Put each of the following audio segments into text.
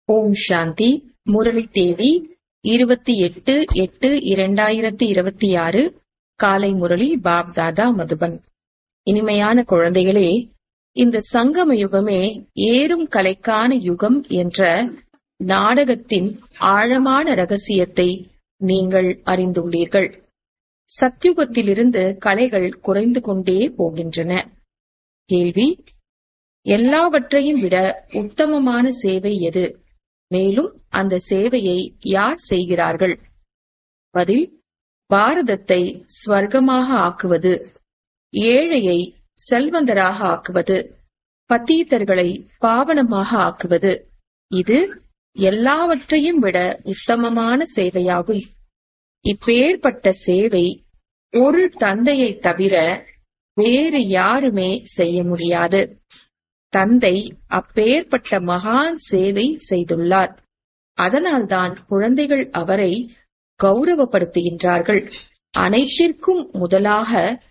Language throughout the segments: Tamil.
ஓம் சாந்தி. முரளி தேதி 28/8/2026 காலை முரளி பாப்தாதா மதுபன். இனிமையான குழந்தைகளே, இந்த சங்கம யுகமே ஏறும் கலைக்கான யுகம் என்ற நாடகத்தின் ஆழமான ரகசியத்தை நீங்கள் அறிந்துள்ளீர்கள். சத்யுகத்திலிருந்து கலைகள் குறைந்து கொண்டே போகின்றன. கேள்வி: எல்லாவற்றையும் விட உத்தமமான சேவை எது? மேலும் அந்த சேவையை யார் செய்கிறார்கள்? பதில்: பாரதத்தை ஸ்வர்க்கமாக ஆக்குவது, ஏழையை செல்வந்தராக ஆக்குவது, பதீதர்களை பாவனமாக ஆக்குவது. இது எல்லாவற்றையும் விட உத்தமமான சேவையாகும். இப்பேற்பட்ட சேவை ஒரு தந்தையை தவிர வேறு யாருமே செய்ய முடியாது. தந்தை அப்பேற்பட்ட மகான் சேவை செய்துள்ளார். அதனால்தான் குழந்தைகள் அவரை கௌரவப்படுத்துகின்றார்கள். அனைத்திற்கும் முதலாக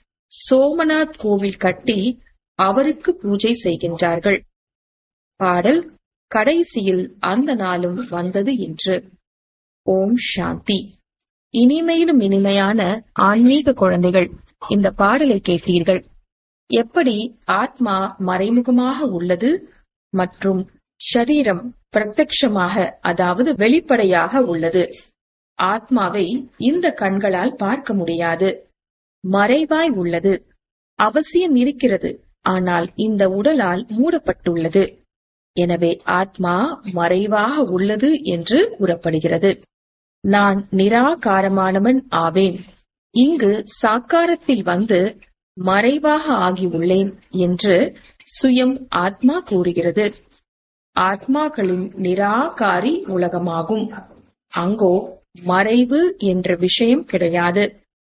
சோமநாத் கோவில் கட்டி அவருக்கு பூஜை செய்கின்றார்கள். பாடல்: கடைசியில் அந்த நாளும் வந்தது என்று. ஓம் சாந்தி. இனிமையிலும் இனிமையான ஆன்மீக குழந்தைகள், இந்த பாடலை கேட்டீர்கள். எப்படி ஆத்மா மறைமுகமாக உள்ளது மற்றும் ஷரீரம் பிரத்யட்சமாக, அதாவது வெளிப்படையாக உள்ளது. ஆத்மாவை இந்த கண்களால் பார்க்க முடியாது, மறைவாய் உள்ளது. அவசியம் இருக்கிறது, ஆனால் இந்த உடலால் மூடப்பட்டுள்ளது. எனவே ஆத்மா மறைவாக உள்ளது என்று கூறப்படுகிறது. நான் நிராகாரமானவன் ஆவேன், இங்கு சாக்காரத்தில் வந்து மறைவாக ஆகியுள்ளேன் என்று சுயம் ஆத்மா கூறுகிறது. ஆத்மாக்களின் நிராகாரி உலகமாகும். அங்கோ மறைவு என்ற விஷயம் கிடையாது.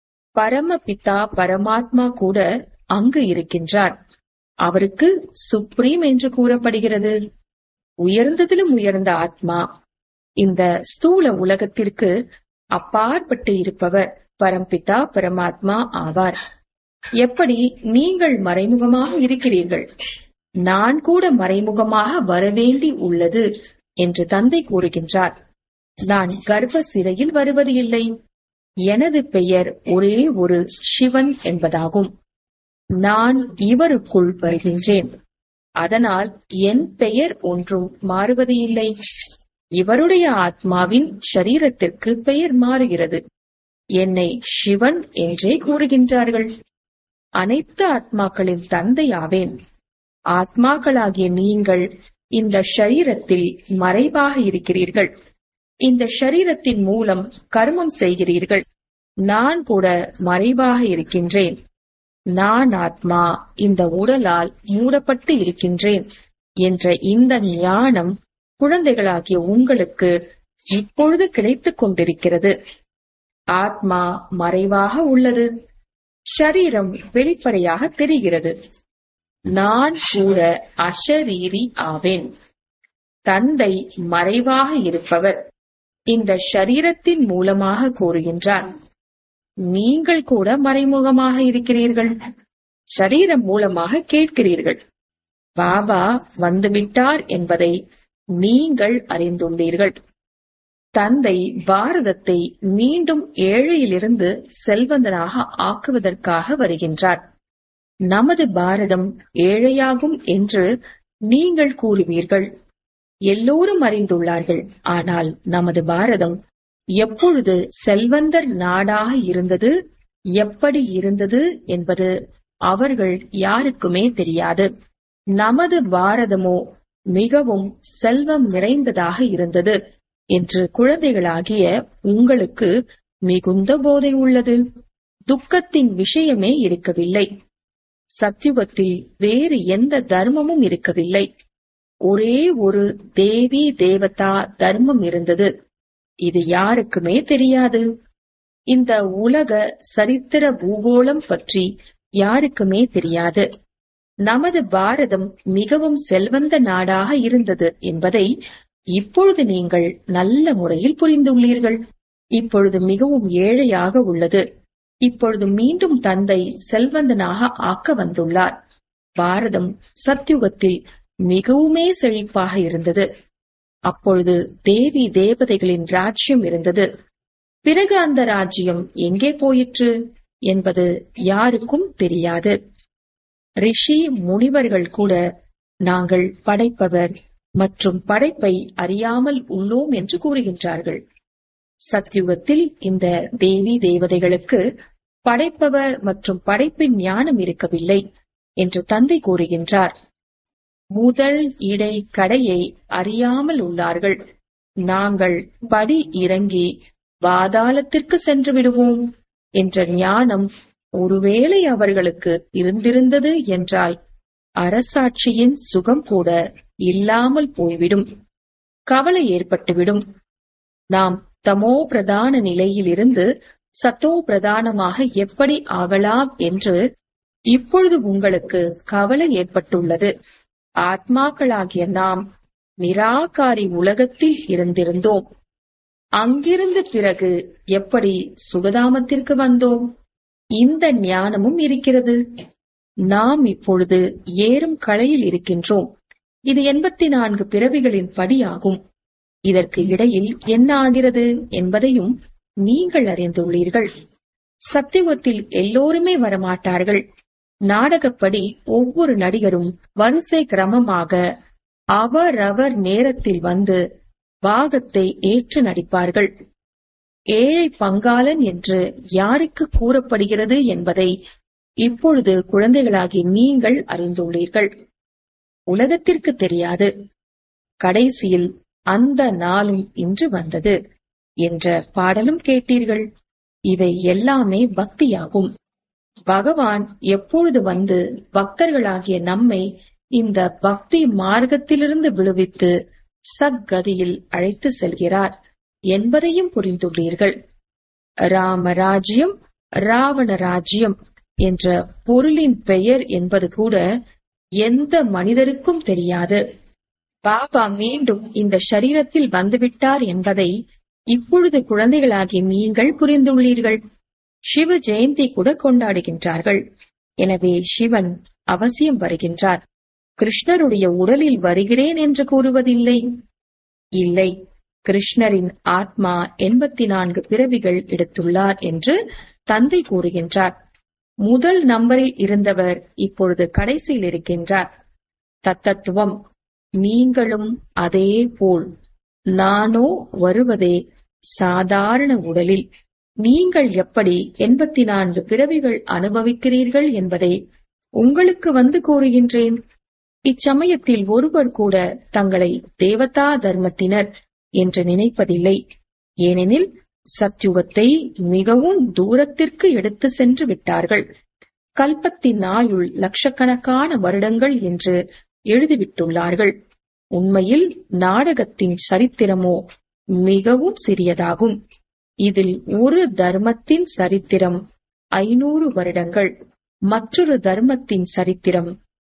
பரமபிதா பரமாத்மா கூட அங்கு இருக்கின்றார். அவருக்கு சுப்ரீம் என்று கூறப்படுகிறது. உயர்ந்ததிலும் உயர்ந்த ஆத்மா. இந்த ஸ்தூல உலகத்திற்கு அப்பாற்பட்டு இருப்பவர் பரம்பிதா பரமாத்மா ஆவார். எப்படி நீங்கள் மறைமுகமாக இருக்கிறீர்கள், நான் கூட மறைமுகமாக வரவேண்டி உள்ளது என்று தந்தை கூறுகின்றார். நான் கர்ப்ப சிறையில் வருவது இல்லை. எனது பெயர் ஒரே ஒரு சிவன் என்பதாகும். நான் இவருக்குள் வருகின்றேன். அதனால் என் பெயர் ஒன்றும் மாறுவது இல்லை. இவருடைய ஆத்மாவின் ஷரீரத்திற்கு பெயர் மாறுகிறது. என்னை சிவன் என்றே கூறுகின்றார்கள். அனைத்து ஆத்மாக்களின் தந்தை ஆவேன். ஆத்மாக்களாகிய நீங்கள் இந்த ஷரீரத்தில் மறைவாக இருக்கிறீர்கள். இந்த ஷரீரத்தின் மூலம் கர்மம் செய்கிறீர்கள். நான் கூட மறைவாக இருக்கின்றேன். நான் ஆத்மா இந்த உடலால் மூடப்பட்டு இருக்கின்றேன் என்ற இந்த ஞானம் குழந்தைகளாகிய உங்களுக்கு இப்பொழுது கிடைத்துக் கொண்டிருக்கிறது. ஆத்மா மறைவாக உள்ளது, ஷரீரம் வெளிப்படையாக தெரிகிறது. நான் கூட அஷரீரி ஆவேன். தந்தை மறைவாக இருப்பவர் இந்த ஷரீரத்தின் மூலமாக கூறுகின்றார். நீங்கள் கூட மறைமுகமாக இருக்கிறீர்கள். ஷரீரம் மூலமாக கேட்கிறீர்கள். பாபா வந்துவிட்டார் என்பதை நீங்கள் அறிந்துள்ளீர்கள். தந்தை பாரதத்தை மீண்டும் ஏழையிலிருந்து செல்வந்தனாக ஆக்குவதற்காக வருகின்றார். நமது பாரதம் ஏழையாகும் என்று நீங்கள் கூறுவீர்கள். எல்லோரும் அறிந்துள்ளார்கள். ஆனால் நமது பாரதம் எப்பொழுது செல்வந்தர் நாடாக இருந்தது, எப்படி இருந்தது என்பது அவர்கள் யாருக்குமே தெரியாது. நமது பாரதமோ மிகவும் செல்வம் நிறைந்ததாக இருந்தது என்று குழந்தைகளாகிய உங்களுக்கு மிகுந்த போதை உள்ளது. துக்கத்தின் விஷயமே இருக்கவில்லை. சத்யுகத்தில் வேறு எந்த தர்மமும் இருக்கவில்லை. ஒரே ஒரு தேவி தேவதா தர்மம் இருந்தது. இது யாருக்குமே தெரியாது. இந்த உலக சரித்திர பூகோளம் பற்றி யாருக்குமே தெரியாது. நமது பாரதம் மிகவும் செல்வந்த நாடாக இருந்தது என்பதை இப்பொழுது நீங்கள் நல்ல முறையில் புரிந்துள்ளீர்கள். இப்பொழுது மிகவும் ஏழையாக உள்ளது. இப்பொழுது மீண்டும் தந்தை செல்வந்தனாக ஆக்க வந்துள்ளார். பாரதம் சத்யுகத்தில் மிகவுமே செழிப்பாக இருந்தது. அப்பொழுது தேவி தேவதைகளின் ராஜ்யம் இருந்தது. பிறகு அந்த ராஜ்யம் எங்கே போயிற்று என்பது யாருக்கும் தெரியாது. ரிஷி முனிவர்கள் கூட நாங்கள் படைப்பவர் மற்றும் படைப்பை அறியாமல் உள்ளோம் என்று கூறுகின்றார்கள். சத்யுகத்தில் இந்த தேவி தேவதைகளுக்கு படைப்பவர் மற்றும் படைப்பின் ஞானம் இருக்கவில்லை என்று தந்தை கூறுகின்றார். முதல் இடை கடையை அறியாமல் உள்ளார்கள். நாங்கள் படி இறங்கி பாதாளத்திற்கு சென்று விடுவோம் என்ற ஞானம் ஒருவேளை அவர்களுக்கு இருந்திருந்தது என்றால் அரசாட்சியின் சுகம் கூட இல்லாமல் போய்விடும், கவலை ஏற்பட்டுவிடும். நாம் தமோ பிரதான நிலையில் இருந்து சத்தோ பிரதானமாக எப்படி ஆகலாம் என்று இப்பொழுது உங்களுக்கு கவலை ஏற்பட்டுள்ளது. ஆத்மாக்களாகிய நாம் நிராகாரி உலகத்தில் இருந்திருந்தோம். அங்கிருந்து பிறகு எப்படி சுகதாமத்திற்கு வந்தோம்? இந்த ஞானமும் இருக்கிறது. நாம் இப்பொழுது ஏறும் கலையில் இருக்கின்றோம். இது 84 பிறவிகளின் படியாகும். இதற்கு இடையில் என்ன ஆகிறது என்பதையும் நீங்கள் அறிந்துள்ளீர்கள். சத்தியுகத்தில் எல்லோருமே வரமாட்டார்கள். நாடகப்படி ஒவ்வொரு நடிகரும் வரிசை கிரமமாக அவரவர் நேரத்தில் வந்து பாகத்தை ஏற்று நடிப்பார்கள். ஏழை பங்காளன் என்று யாருக்கு கூறப்படுகிறது என்பதை இப்பொழுது குழந்தைகளாகி நீங்கள் அறிந்துள்ளீர்கள். உலகத்திற்கு தெரியாது. கடைசியில் அந்த நாளும் இன்று வந்தது என்ற பாடலும் கேட்டீர்கள். இவை எல்லாமே பக்தியாகும். பகவான் எப்பொழுது வந்து பக்தர்களாகிய நம்மை இந்த பக்தி மார்க்கத்திலிருந்து விடுவித்து சத்கதியில் அழைத்து செல்கிறார் என்பதையும் புரிந்துள்ளீர்கள். ராமராஜ்யம், ராவண ராஜ்யம் என்ற பொருளின் பெயர் என்பது கூட எந்த மனிதருக்கும் தெரியாது. பாபா மீண்டும் இந்த ஷரீரத்தில் வந்துவிட்டார் என்பதை இப்பொழுது குழந்தைகளாகி நீங்கள் புரிந்துள்ளீர்கள். சிவ ஜெயந்தி கூட கொண்டாடுகின்றார்கள். எனவே சிவன் அவசியம் வருகின்றார். கிருஷ்ணருடைய உடலில் வருகிறேன் என்று கூறுவதில்லை. இல்லை, கிருஷ்ணரின் ஆத்மா 84 பிறவிகள் எடுத்துள்ளார் என்று தந்தை கூறுகின்றார். முதல் நம்பரில் இருந்தவர் இப்பொழுது கடைசியில் இருக்கின்றார். தத்தத்துவம்: நீங்களும் அதே போல். நானோ வருவதே சாதாரண உடலில். நீங்கள் எப்படி 84 பிறவிகள் அனுபவிக்கிறீர்கள் என்பதை உங்களுக்கு வந்து கூறுகின்றேன். இச்சமயத்தில் ஒருவர் கூட தங்களை தேவதா தர்மத்தினர் என்று நினைப்பதில்லை. ஏனெனில் சத்யுகத்தை மிகவும் தூரத்திற்கு எடுத்து சென்று விட்டார்கள். கல்பத்தின் ஆயுள் லட்சக்கணக்கான வருடங்கள் என்று எழுதிவிட்டுள்ளார்கள். உண்மையில் நாடகத்தின் சரித்திரமோ மிகவும் சிறியதாகும். இதில் ஒரு தர்மத்தின் சரித்திரம் 500 வருடங்கள், மற்றொரு தர்மத்தின் சரித்திரம்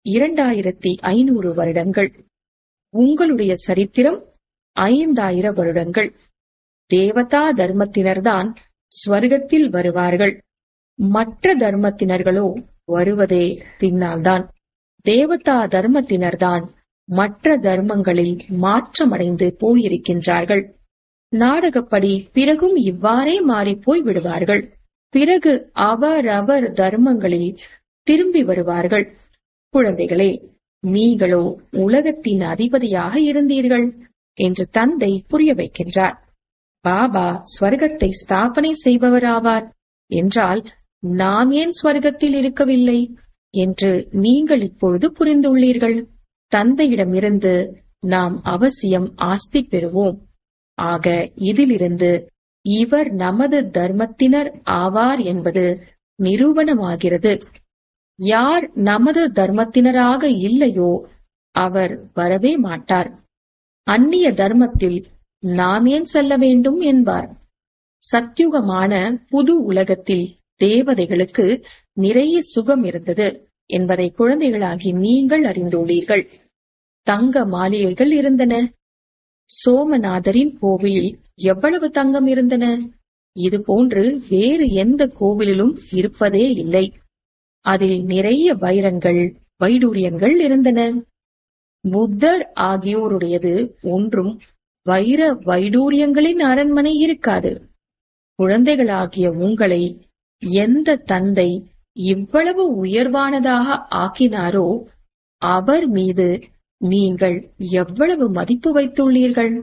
2500 வருடங்கள். உங்களுடைய சரித்திரம் 5000 வருடங்கள். தேவதா தர்மத்தினர்தான் ஸ்வர்க்கத்தில் வருவார்கள். மற்ற தர்மத்தினர்களோ வருவதே பின்னால்தான். தேவதா தர்மத்தினர்தான் மற்ற தர்மங்களில் மாற்றமடைந்து போயிருக்கின்றார்கள். நாடகப்படி பிறகும் இவ்வாறே மாறிப்போய் விடுவார்கள். பிறகு அவரவர் தர்மங்களில் திரும்பி வருவார்கள். குழந்தைகளே, நீங்களோ உலகத்தின் அதிபதியாக இருந்தீர்கள் என்று தந்தை புரிய வைக்கின்றார். பாபா ஸ்வர்க்கத்தை ஸ்தாபனை செய்பவராவார் என்றால் நாம் ஏன் ஸ்வர்க்கத்தில் இருக்கவில்லை என்று நீங்கள் இப்பொழுது புரிந்துள்ளீர்கள். தந்தையிடமிருந்து நாம் அவசியம் ஆஸ்தி பெறுவோம். ஆக இதிலிருந்து இவர் நமது தர்மத்தினர் ஆவார் என்பது நிரூபணமாகிறது. யார் நமது தர்மத்தினராக இல்லையோ அவர் வரவே மாட்டார். அந்நிய தர்மத்தில் நாம் ஏன் செல்ல வேண்டும் என்பார். சத்யுகமான புது உலகத்தில் தேவதைகளுக்கு நிறைய சுகம் இருந்தது என்பதை குழந்தைகளாகி நீங்கள் அறிந்துள்ளீர்கள். தங்க மாளிகைகள் இருந்தன. சோமநாதரின் கோவிலில் எவ்வளவு தங்கம் இருந்தன? இதுபோன்று வேறு எந்த கோவிலிலும் இருப்பதே இல்லை. அதில் நிறைய வைரங்கள், வைடூரியங்கள் இருந்தன. புத்தர் ஆகியோருடையது ஒன்றும் வைர வைடூரியங்களின் அரண்மனை இருக்காது. குழந்தைகளாகிய உங்களை எந்த தந்தை இவ்வளவு உயர்வானதாக ஆக்கினாரோ அவர் மீது நீங்கள் எவ்வளவு மதிப்பு வைத்துள்ளீர்கள்.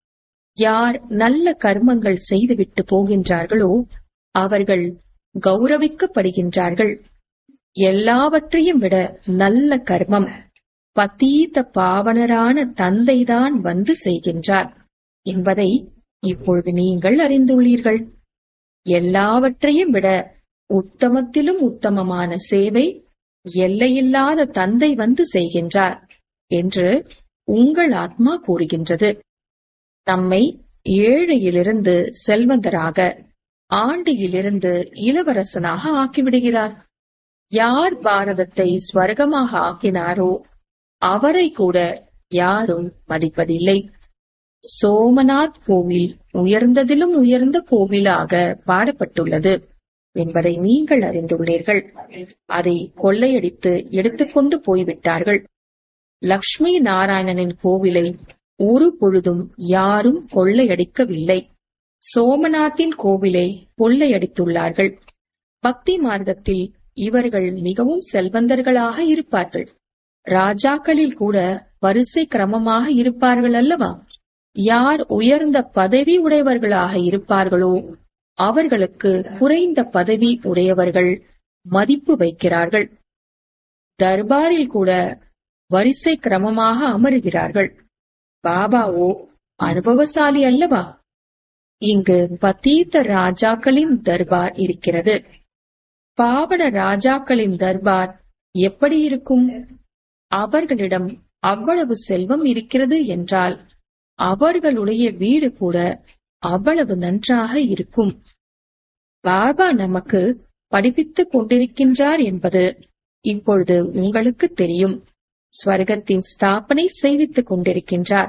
யார் நல்ல கர்மங்கள் செய்துவிட்டு போகின்றார்களோ அவர்கள் கௌரவிக்கப்படுகின்றார்கள். எல்லாவற்றையும் விட நல்ல கர்மம் பதீத பாவனரான தந்தைதான் வந்து செய்கின்றார் என்பதை இப்பொழுது நீங்கள் அறிந்துள்ளீர்கள். எல்லாவற்றையும் விட உத்தமத்திலும் உத்தமமான சேவை எல்லையில்லாத தந்தை வந்து செய்கின்றார் என்று உங்கள் ஆத்மா கூறுகின்றது. நம்மை ஏழையிலிருந்து செல்வந்தராக, ஆண்டியிலிருந்து இளவரசனாக ஆக்கிவிடுகிறார். யார் பாரதத்தை ஸ்வர்க்கமாக ஆக்கினாரோ அவரை கூட யாரும் மதிப்பதில்லை. சோமநாத் கோவில் உயர்ந்ததிலும் உயர்ந்த கோவிலாக பாடப்பட்டுள்ளது என்பதை நீங்கள் அறிந்துள்ளீர்கள். அதை கொள்ளையடித்து எடுத்துக்கொண்டு போய்விட்டார்கள். லக்ஷ்மி நாராயணனின் கோவிலை ஒரு பொழுதும் யாரும் கொள்ளையடிக்கவில்லை. சோமநாத்தின் கோவிலை கொள்ளையடித்துள்ளார்கள். பக்தி மார்க்கத்தில் இவர்கள் மிகவும் செல்வந்தர்களாக இருப்பார்கள். ராஜாக்களில் கூட வரிசை கிரமமாக இருப்பார்கள் அல்லவா? யார் உயர்ந்த பதவி உடையவர்களாக இருப்பார்களோ அவர்களுக்கு குறைந்த பதவி உடையவர்கள் மதிப்பு வைக்கிறார்கள். தர்பாரில் கூட வரிசை கிரமமாக அமருகிறார்கள். பாபாவோ அனுபவசாலி அல்லவா? இங்கு பதீத ராஜாக்களின் தர்பார் இருக்கிறது. பாவன ராஜாக்களின் தர்பார் எப்படி இருக்கும்? அவர்களிடம் அவ்வளவு செல்வம் இருக்கிறது என்றால் அவர்களுடைய வீடு கூட அவ்வளவு நன்றாக இருக்கும். பாபா நமக்கு படிப்பித்துக் கொண்டிருக்கின்றார் என்பது இப்பொழுது உங்களுக்கு தெரியும். ஸ்வர்க்கத்தின் ஸ்தாபனை செய்வித்துக் கொண்டிருக்கின்றார்.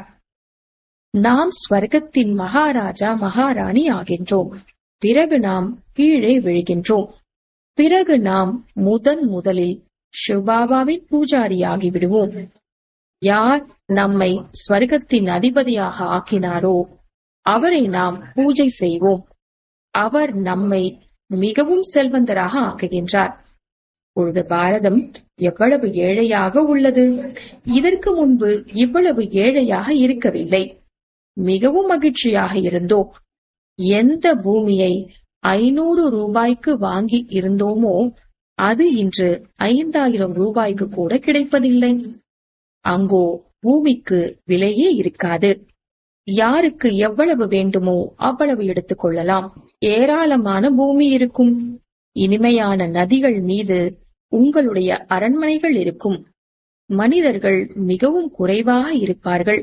நாம் ஸ்வர்க்கத்தின் மகாராஜா மகாராணி ஆகின்றோம். பிறகு நாம் கீழே விழுகின்றோம். பிறகு நாம் முதலில் சிவபாபாவின் பூஜாரியாகி விடுவோம். யார் நம்மை ஸ்வர்க்கத்தின் அதிபதியாக ஆக்கினாரோ அவரை நாம் பூஜை செய்வோம். அவர் நம்மை மிகவும் செல்வந்தராக ஆக்குகின்றார். பொழுது பாரதம் எவ்வளவு ஏழையாக உள்ளது! இதற்கு முன்பு இவ்வளவு ஏழையாக இருக்கவில்லை. மிகவும் மகிழ்ச்சியாக இருந்தோம். எந்த பூமியை 500 ரூபாய்க்கு வாங்கி இருந்தோமோ அது இன்று 5000 ரூபாய்க்கு கூட கிடைப்பதில்லை. அங்கோ பூமிக்கு விலையே இருக்காது. யாருக்கு எவ்வளவு வேண்டுமோ அவ்வளவு எடுத்துக் கொள்ளலாம். ஏராளமான பூமி இருக்கும். இனிமையான நதிகள் மீது உங்களுடைய அரண்மனைகள் இருக்கும். மனிதர்கள் மிகவும் குறைவாக இருப்பார்கள்.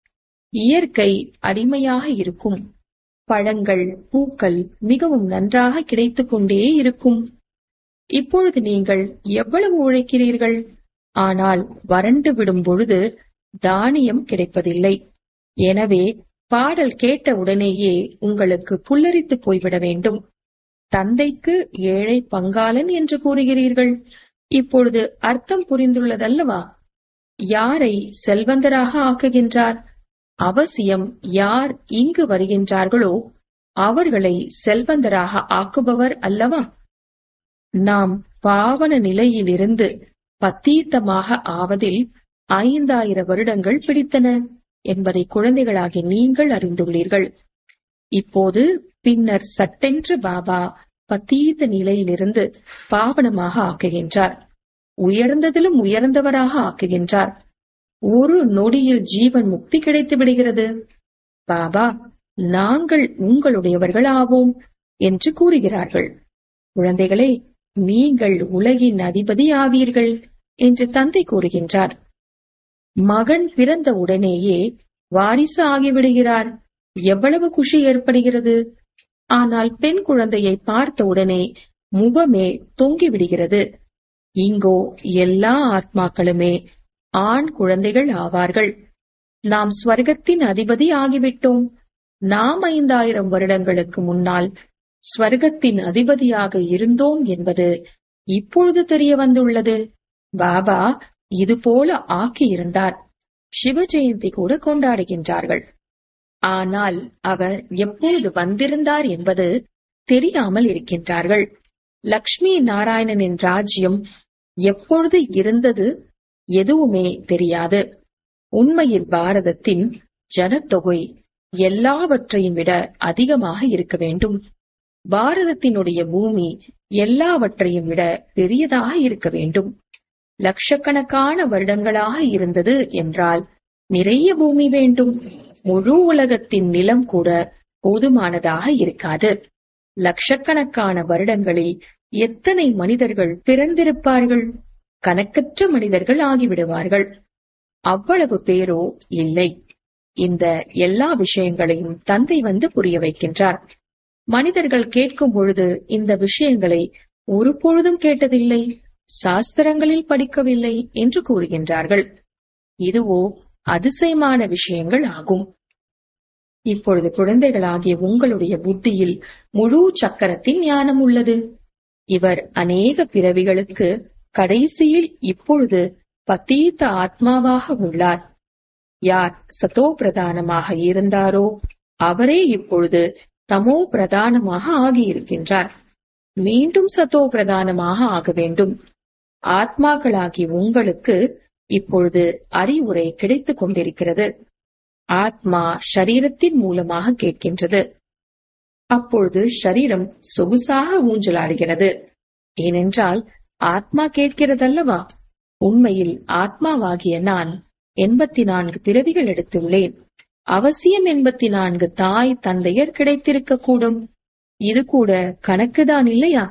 இயற்கை அடிமையாக இருக்கும். பழங்கள், பூக்கள் மிகவும் நன்றாக கிடைத்துக் கொண்டே இருக்கும். இப்பொழுது நீங்கள் எவ்வளவு உழைக்கிறீர்கள்? ஆனால் வறண்டு விடும் பொழுது தானியம் கிடைப்பதில்லை. எனவே பாடல் கேட்ட உடனேயே உங்களுக்கு புல்லரித்து போய்விட வேண்டும். தந்தைக்கு ஏழை பங்காளன் என்று கூறுகிறீர்கள். இப்பொழுது அர்த்தம் புரிந்துள்ளதல்லவா? யாரை செல்வந்தராக ஆக்குகின்றார்? அவசியம் யார் இங்கு வருகின்றார்களோ அவர்களை செல்வந்தராக ஆக்குபவர் அல்லவா? நாம் பாவன நிலையிலிருந்து பத்தீத்தமாக ஆவதில் 5000 வருடங்கள் பிடித்தன என்பதை குழந்தைகளாகி நீங்கள் அறிந்துள்ளீர்கள். இப்போது பின்னர் சட்டென்று பாபா பத்தீத்த நிலையிலிருந்து பாவனமாக ஆக்குகின்றார். உயர்ந்ததிலும் உயர்ந்தவராக ஆக்குகின்றார். ஒரு நொடியில் ஜீவன் முக்தி கிடைத்து விடுகிறது. பாபா, நாங்கள் உங்களுடையவர்கள் ஆவோம் என்று கூறுகிறார்கள். குழந்தைகளே, நீங்கள் உலகின் அதிபதி ஆவீர்கள் என்று தந்தை கூறுகின்றார். மகன் பிறந்த உடனேயே வாரிசு ஆகிவிடுகிறார். எவ்வளவு குஷி ஏற்படுகிறது! ஆனால் பெண் குழந்தையை பார்த்த உடனே முகமே தொங்கிவிடுகிறது. இங்கோ எல்லா ஆத்மாக்களுமே ஆண் குழந்தைகள் ஆவார்கள். நாம் ஸ்வர்க்கத்தின் அதிபதி ஆகிவிட்டோம். நாம் 5000 வருடங்களுக்கு முன்னால் ஸ்வர்க்கத்தின் அதிபதியாக இருந்தோம் என்பது இப்பொழுது தெரிய வந்துள்ளது. பாபா இதுபோல ஆக்கியிருந்தார். சிவ ஜெயந்தி கூட கொண்டாடுகின்றார்கள். ஆனால் அவர் எப்போது வந்திருந்தார் என்பது தெரியாமல் இருக்கின்றார்கள். லக்ஷ்மி நாராயணனின் ராஜ்யம் எப்பொழுது இருந்தது எதுவுமே தெரியாது. உண்மையில் பாரதத்தின் ஜனத்தொகை எல்லாவற்றையும் விட அதிகமாக இருக்க வேண்டும். பாரதத்தினுடைய பூமி எல்லாவற்றையும் விட பெரியதாக இருக்க வேண்டும். லட்சக்கணக்கான வருடங்களாக இருந்தது என்றால் நிறைய பூமி வேண்டும். முழு உலகத்தின் நிலம் கூட போதுமானதாக இருக்காது. லட்சக்கணக்கான வருடங்களில் எத்தனை மனிதர்கள் பிறந்திருப்பார்கள்? கணக்கற்ற மனிதர்கள் ஆகிவிடுவார்கள். அவ்வளவு பேரோ இல்லை. இந்த எல்லா விஷயங்களையும் தந்தை வந்து புரிய வைக்கின்றார். மனிதர்கள் கேட்கும் பொழுது இந்த விஷயங்களை ஒரு பொழுதும் கேட்டதில்லை, சாஸ்திரங்களில் படிக்கவில்லை என்று கூறுகின்றார்கள். இதுவோ அதிசயமான விஷயங்கள் ஆகும். இப்பொழுது குழந்தைகளாகிய உங்களுடைய புத்தியில் முழு சக்கரத்தின் ஞானம் உள்ளது. இவர் அநேக பிறவிகளுக்கு கடைசியில் இப்பொழுது பதீத ஆத்மாவாக உள்ளார். யார் சதோ பிரதானமாக இருந்தாரோ அவரே இப்பொழுது தமோ பிரதானமாக ஆகியிருக்கின்றார். மீண்டும் சதோ பிரதானமாக ஆக வேண்டும். ஆத்மாக்களாகி உங்களுக்கு இப்பொழுது அறிவுரை கிடைத்துக் கொண்டிருக்கிறது. ஆத்மா ஷரீரத்தின் மூலமாக கேட்கின்றது. அப்பொழுது ஷரீரம் சொகுசாக ஊஞ்சலாடுகிறது. ஏனென்றால் ஆத்மா கேட்கிறதல்லவா. உண்மையில் ஆத்மாவாகிய நான் 84 பிறவிகள் எடுத்துள்ளேன். அவசியம் 84 தாய் தந்தையர் கிடைத்திருக்க கூடும். இது கூட கணக்குதான் இல்லையா?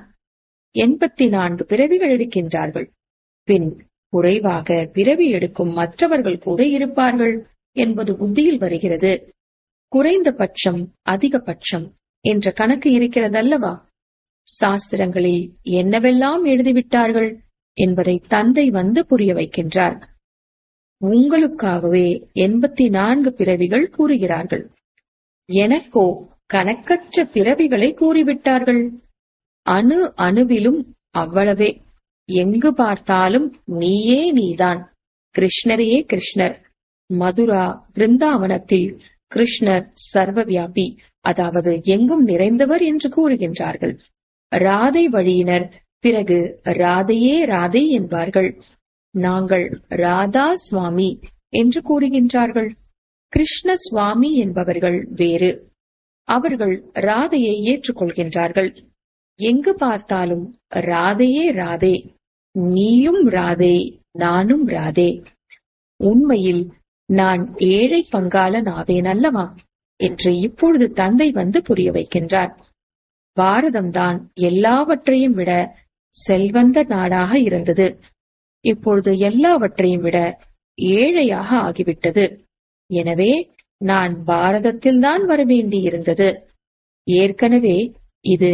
84 பிறவிகள் எடுக்கின்றார்கள். பின் குறைவாக பிறவி எடுக்கும் மற்றவர்கள் கூட இருப்பார்கள் என்பது புத்தியில் வருகிறது. குறைந்தபட்சம் அதிகபட்சம் என்ற கணக்கு இருக்கிறதல்லவா? சாஸ்திரங்களில் என்னவெல்லாம் எழுதிவிட்டார்கள் என்பதை தந்தை வந்து புரிய வைக்கின்றார். உங்களுக்காகவே 84 பிறவிகள் கூறுகிறார்கள். எனக்கோ கணக்கற்ற பிறவிகளை கூறிவிட்டார்கள். அணு அணுவிலும் அவ்வளவே. எங்கு பார்த்தாலும் நீயே நீதான், கிருஷ்ணரே கிருஷ்ணர். மதுரா பிருந்தாவனத்தில் கிருஷ்ணர் சர்வவியாபி, அதாவது எங்கும் நிறைந்தவர் என்று கூறுகின்றார்கள். ராதை வழியினர் பிறகு ராதையே ராதை என்பார்கள். நாங்கள் ராதா சுவாமி என்று கூறுகின்றார்கள். கிருஷ்ண சுவாமி என்பவர்கள் வேறு. அவர்கள் ராதையை ஏற்றுக்கொள்கின்றார்கள். எங்கு பார்த்தாலும் ராதையே ராதே, நீயும் ராதே, நானும் ராதே. உண்மையில் நான் ஏழை பங்காளன் ஆவேன் அல்லவா என்று இப்பொழுது தந்தை வந்து புரிய வைக்கின்றார். பாரதம்தான் எல்லாவற்றையும் விட செல்வந்த நாடாக இருந்தது. இப்பொழுது எல்லாவற்றையும் விட ஏழையாக ஆகிவிட்டது. எனவே நான் பாரதத்தில்தான் வரவேண்டி இருந்தது. ஏற்கனவே இது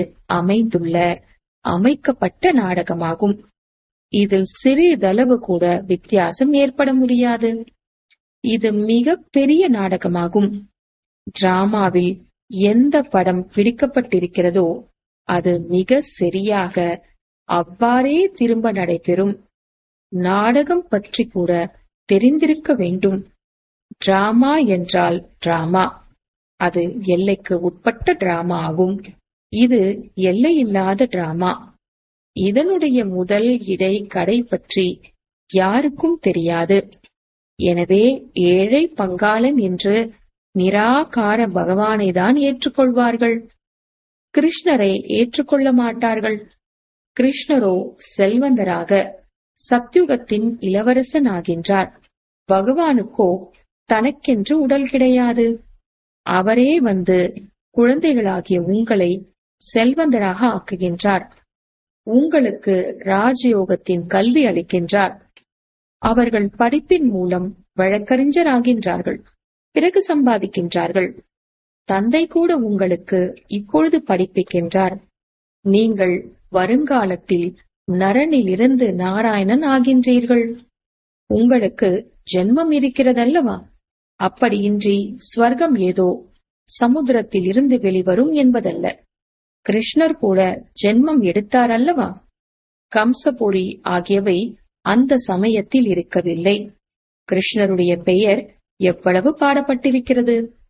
அமைக்கப்பட்ட நாடகமாகும். இதில் சிறிதளவு கூட வித்தியாசம் ஏற்பட முடியாது. இது மிக பெரிய நாடகமாகும். டிராமாவில் எந்த படம் பிடிக்கப்பட்டிருக்கிறதோ அது மிக சரியாக அவ்வாறே திரும்ப நடைபெறும். நாடகம் பற்றி கூட தெரிந்திருக்க வேண்டும். டிராமா என்றால் டிராமா, அது எல்லைக்கு உட்பட்ட டிராமா ஆகும். இது எல்லையில்லாத டிராமா. இதனுடைய முதல் இடை கடை பற்றி யாருக்கும் தெரியாது. எனவே ஏழை பங்காளன் என்று நிராகார பகவானை தான் ஏற்றுக்கொள்வார்கள். கிருஷ்ணரை ஏற்றுக்கொள்ள மாட்டார்கள். கிருஷ்ணரோ செல்வந்தராக சத்யுகத்தின் இளவரசன் ஆகின்றார். பகவானுக்கோ தனக்கென்று உடல் கிடையாது. அவரே வந்து குழந்தைகளாகிய உங்களை செல்வந்தராக ஆக்குகின்றார். உங்களுக்கு ராஜயோகத்தின் கல்வி அளிக்கின்றார். அவர்கள் படிப்பின் மூலம் வழக்கறிஞர் ஆகின்றார்கள், பிறகு சம்பாதிக்கின்றார்கள். தந்தை கூட உங்களுக்கு இப்பொழுது படிப்பிக்கின்றார். நீங்கள் வருங்காலத்தில் நரனிலிருந்து நாராயணன் ஆகின்றீர்கள். உங்களுக்கு ஜென்மம் இருக்கிறதல்லவா? அப்படியின்றி ஸ்வர்க்கம் ஏதோ சமுத்திரத்தில் இருந்து வெளிவரும் என்பதல்ல. கிருஷ்ணர் கூட ஜென்மம் எடுத்தார் அல்லவா? கம்சபுரி ஆகியவை அந்த சமயத்தில் இருக்கவில்லை. கிருஷ்ணருடைய பெயர் எவ்வளவு பாடப்பட்டிருக்கிறது.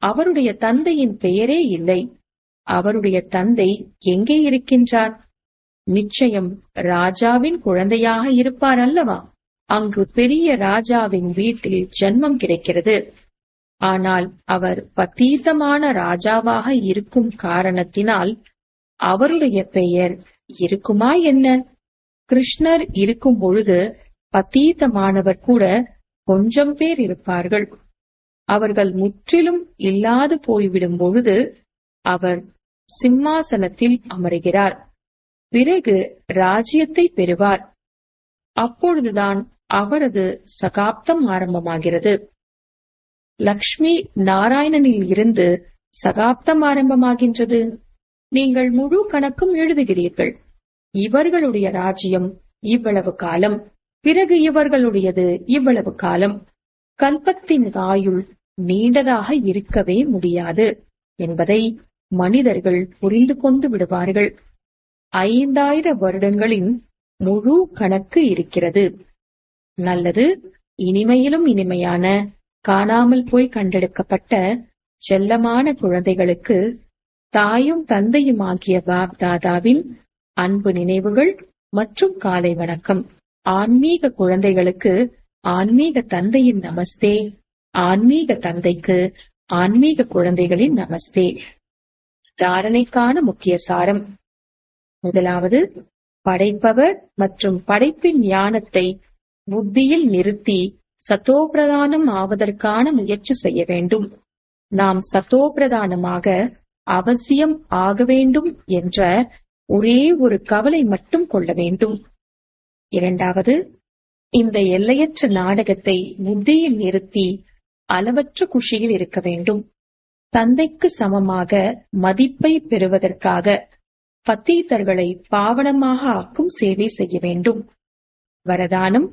அவருடைய தந்தையின் பெயரே இல்லை. அவருடைய தந்தை எங்கே இருக்கின்றார்? நிச்சயம் ராஜாவின் குழந்தையாக இருப்பார் அல்லவா? அங்கு பெரிய ராஜாவின் வீட்டில் ஜன்மம் கிடைக்கிறது. ஆனால் அவர் பதீதமான ராஜாவாக இருக்கும் காரணத்தினால் அவருடைய பெயர் இருக்குமா என்ன? கிருஷ்ணர் இருக்கும் பொழுது பதீதமானவர் கூட கொஞ்சம் பேர் இருப்பார்கள். அவர்கள் முற்றிலும் இல்லாது போய்விடும் பொழுது அவர் சிம்மாசனத்தில் அமருகிறார். பிறகு ராஜ்யத்தை பெறுவார். அப்பொழுதுதான் அவரது சகாப்தம் ஆரம்பமாகிறது. லக்ஷ்மி நாராயணனில் இருந்து சகாப்தம் ஆரம்பமாகின்றது. நீங்கள் முழு கணக்கும் எழுதுகிறீர்கள். இவர்களுடைய ராஜ்யம் இவ்வளவு காலம், பிறகு இவர்களுடையது இவ்வளவு காலம். கல்பத்தின் ஆயுள் நீண்டதாக இருக்கவே முடியாது என்பதை மனிதர்கள் புரிந்து கொண்டு விடுவார்கள். 5000 வருடங்களின் முழு கணக்கு இருக்கிறது. நல்லது. இனிமையிலும் இனிமையான காணாமல் போய் கண்டெடுக்கப்பட்ட செல்லமான குழந்தைகளுக்கு தாயும் தந்தையும் ஆகிய பாப் தாதாவின் அன்பு நினைவுகள் மற்றும் காலை வணக்கம். ஆன்மீக குழந்தைகளுக்கு ஆன்மீக தந்தையின் நமஸ்தே. ஆன்மீக தந்தைக்கு ஆன்மீக குழந்தைகளின் நமஸ்தே. தாரணைக்கான முக்கிய சாரம். முதலாவது, படைப்பவர் மற்றும் படைப்பின் ஞானத்தை புத்தியில் நிறுத்தி சத்தோபிரதானம் ஆவதற்கான முயற்சி செய்ய வேண்டும். நாம் சத்தோபிரதானமாக அவசியம் ஆக வேண்டும் என்ற ஒரே ஒரு கவலை மட்டும் கொள்ள வேண்டும். இரண்டாவது, இந்த எல்லையற்ற நாடகத்தை புத்தியில் நிறுத்தி அளவற்ற குஷியில் இருக்க வேண்டும். தந்தைக்கு சமமாக மதிப்பை பெறுவதற்காக பத்தீதர்களை பாவனமாக ஆக்கும் சேவை செய்ய வேண்டும். வரதானம்.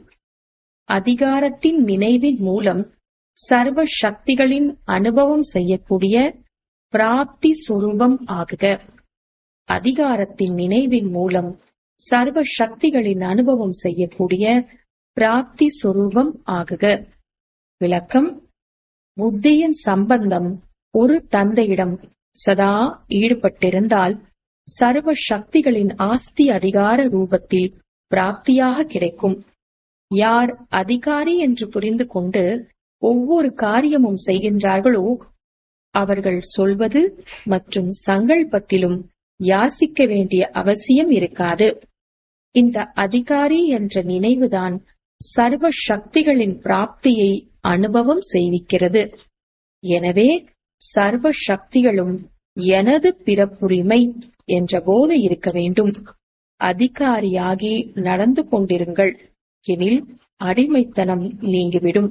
அதிகாரத்தின் நினைவின் மூலம் சர்வ சக்திகளின் அனுபவம் செய்யக்கூடிய பிராப்தி சொரூபம் ஆகுக. அதிகாரத்தின் நினைவின் மூலம் சர்வ சக்திகளின் அனுபவம் செய்யக்கூடிய பிராப்தி சொரூபம் ஆகுக. விளக்கம். புத்தியின் சம்பந்தம் ஒரு தந்தையிடம் சதா ஈடுபட்டிருந்தால் சர்வ சக்திகளின் ஆஸ்தி அதிகார ரூபத்தில் பிராப்தியாக கிடைக்கும். யார் அதிகாரி என்று புரிந்து கொண்டு ஒவ்வொரு காரியமும் செய்கின்றார்களோ அவர்கள் சொல்வது மற்றும் சங்கல்பத்திலும் யாசிக்க வேண்டிய அவசியம் இருக்காது. இந்த அதிகாரி என்ற நினைவுதான் சர்வ சக்திகளின் பிராப்தியை அனுபவம் செய்விக்கிறது. எனவே சர்வ சக்திகளும் எனது பிறப்புரிமை என்ற போது இருக்க வேண்டும். அதிகாரியாகி நடந்து கொண்டிருங்கள் எனில் அடிமைத்தனம் நீங்கிவிடும்.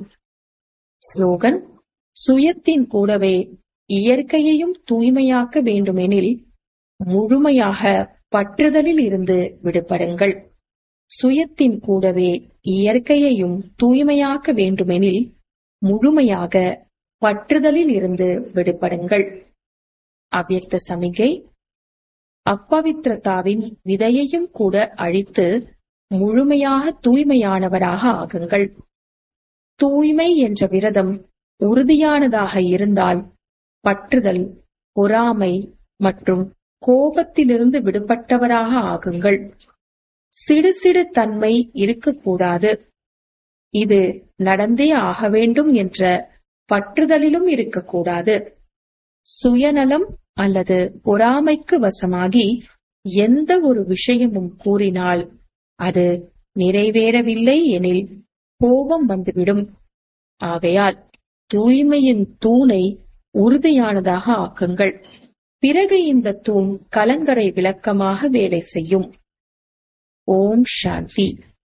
ஸ்லோகன். சுயத்தின் கூடவே இயற்கையையும் தூய்மையாக்க வேண்டுமெனில் முழுமையாக பற்றுதலில் இருந்து விடுபடுங்கள். சுயத்தின் கூடவே இயற்கையையும் தூய்மையாக்க வேண்டுமெனில் முழுமையாக பற்றுதலில் இருந்து விடுபடுங்கள். அவ்யக்த சமிகை. அப்பவித்ரதாவின் விதையையும் கூட அழித்து முழுமையாக தூய்மையானவராக ஆகுங்கள். தூய்மை என்ற விரதம் உறுதியானதாக இருந்தால் பற்றுதல், பொறாமை மற்றும் கோபத்திலிருந்து விடுபட்டவராக ஆகுங்கள். சிடுசிடு தன்மை இருக்கக்கூடாது. இது நடந்தே ஆக வேண்டும் என்ற பற்றுதலிலும் இருக்கக்கூடாது. சுயநலம் அல்லது பொறாமைக்கு வசமாகி எந்த ஒரு விஷயமும் கூறினால் அது நிறைவேறவில்லை எனில் கோபம் வந்துவிடும். ஆகையால் தூய்மையின் தூணை உறுதியானதாக ஆக்குங்கள். பிறகு இந்த தூண் கலங்கரை விளக்கமாக வேலை செய்யும். ஓம் சாந்தி.